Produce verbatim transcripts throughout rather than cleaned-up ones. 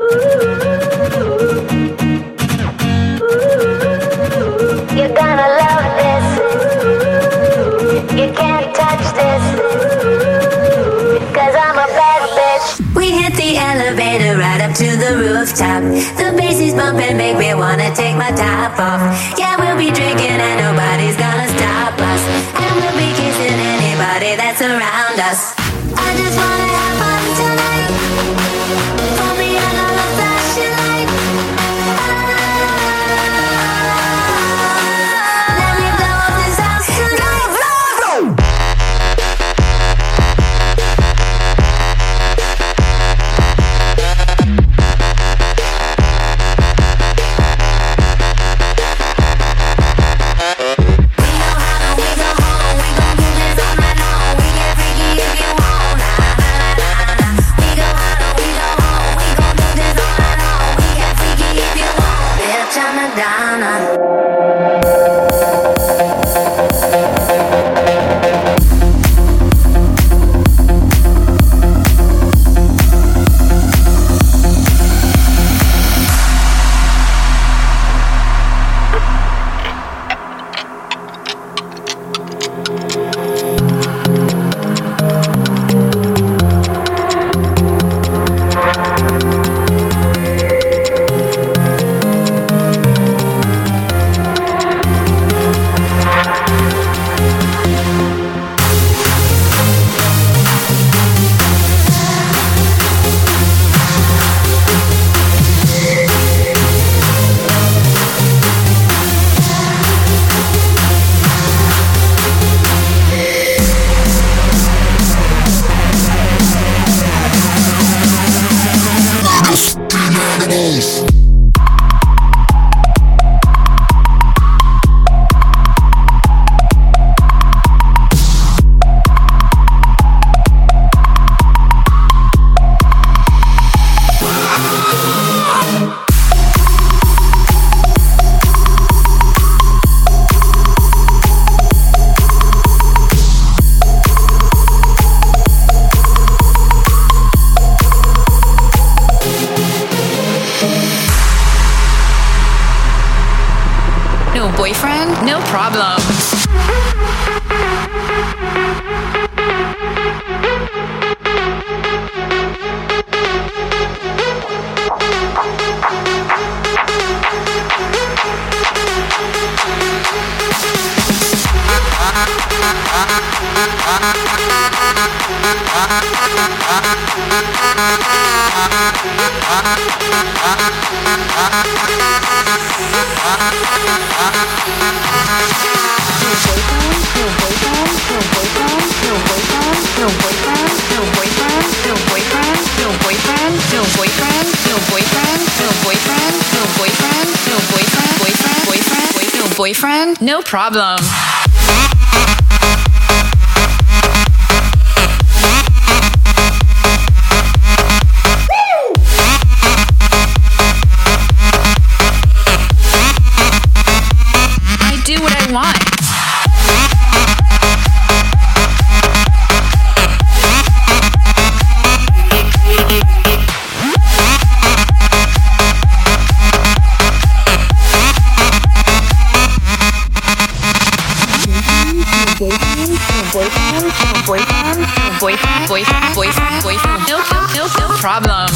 You're gonna love this. You can't touch this. Cause I'm a bad bitch. We hit the elevator right up to the rooftop. The bass is bumping, make me wanna take my top off. Yeah, we'll be drinking and nobody's gonna stop us. And we'll be kissing anybody that's around us. I just wanna have fun tonight. Pull me under the flashing light. Let me blow up this house tonight. Boyfriend? No problem. I do what I want. Boyfriend, boyfriend, boyfriend, boyfriend, boyfriend, no, no, no, no problem.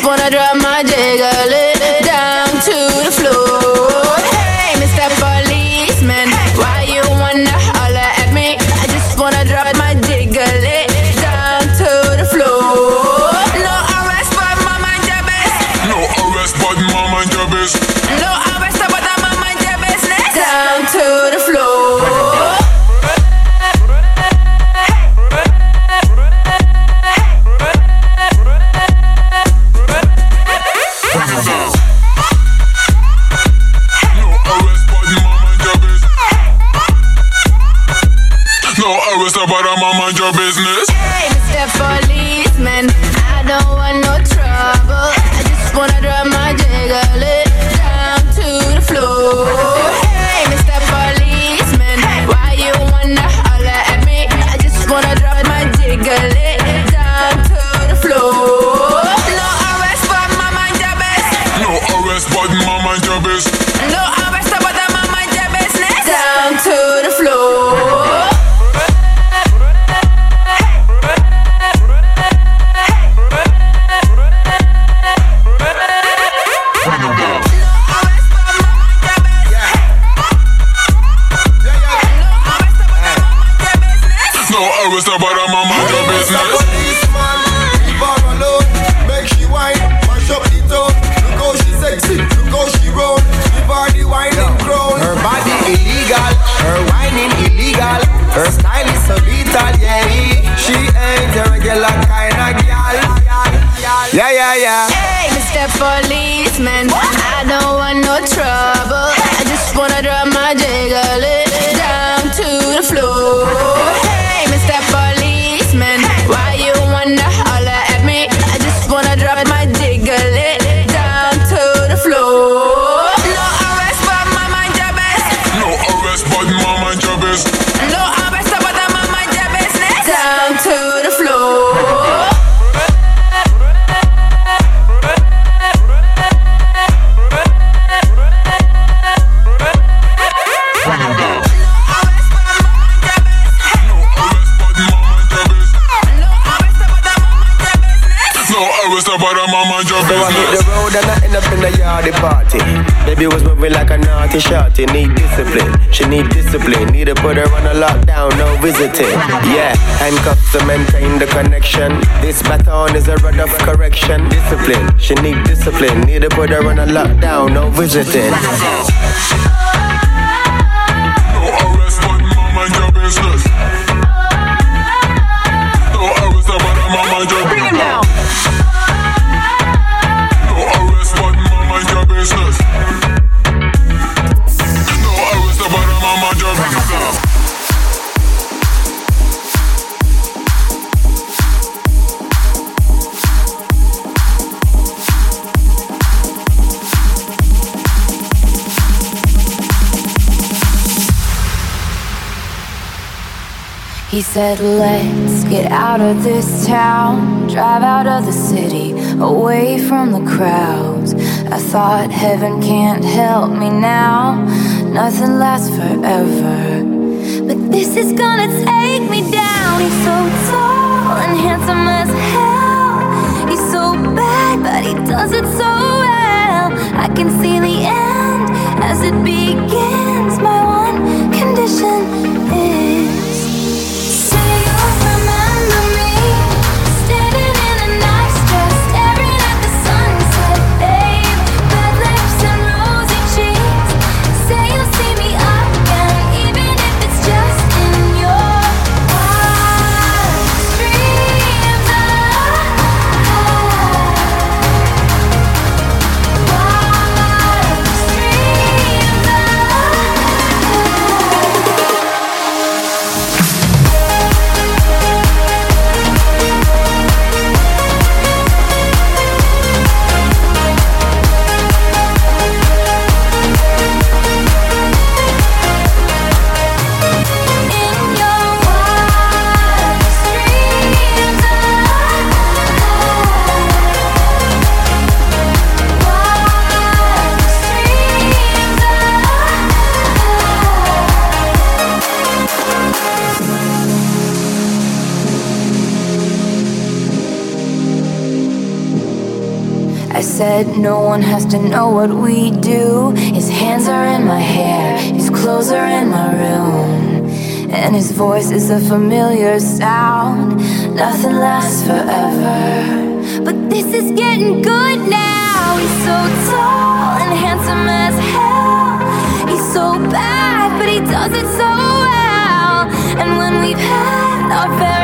just wanna drop my jiggle it down to the floor. Hey, Mister Policeman, why you wanna holler at me? I just wanna drop my jiggle it down to the floor. No arrest, but my mind your business. No arrest, but my mind your business. No arrest, but my mind your business. Down to the floor. But I'm on mind your business. Hey, Mister Policeman, I don't want no trouble. I just wanna drop my jiggle it down to the floor. Hey, Mister Policeman, why you wanna holler at me? I just wanna drop my jiggle it down to the floor. No arrest, but my mind your business. No arrest, but my mind your business. No arrest, but my mind your business. Down to the floor. But I'm on mind your business. Policeman, leave her alone. Make she whine, mash up the tone. Look how she sexy, look how she roll. Give her the whining crown. Her body illegal, her whining illegal. Her style is so lethal, yeah. She ain't a regular kind of gal. Yeah, yeah, yeah. Hey, Mister Policeman, I don't want no trouble. I just wanna drop my jiggle it down to the floor. Hey, Mister Policeman, why you wanna holler at me? I just wanna drop my jiggle it down to the floor. No arrest, but my mind your business. No arrest, but my mind your business. No arrest, but my mind your business. Down to the floor. But I'm on mind your So I hit business. the road and I end up in a yardy party. Baby was moving like a naughty shorty. Need discipline, she need discipline. Need to put her on a lockdown, no visiting. Yeah, handcuffs to maintain the connection. This baton is a rod of correction. Discipline, she need discipline. Need to put her on a lockdown, no visiting. No arrest, but my mind your business. No arrest, but I'm on mind your business. Bring him down. Business. No, I was about I'm on my job business. He said, let's get out of this town, drive out of the city, away from the crowds. I thought heaven can't help me now, nothing lasts forever. But this is gonna take me down. He's so tall and handsome as hell. He's so bad, but he does it so well. I can see the end as it begins. My one condition is I said no one has to know what we do. His hands are in my hair, his clothes are in my room, and his voice is a familiar sound. Nothing lasts forever, but this is getting good now. He's so tall and handsome as hell. He's so bad, but he does it so well. And when we've had our very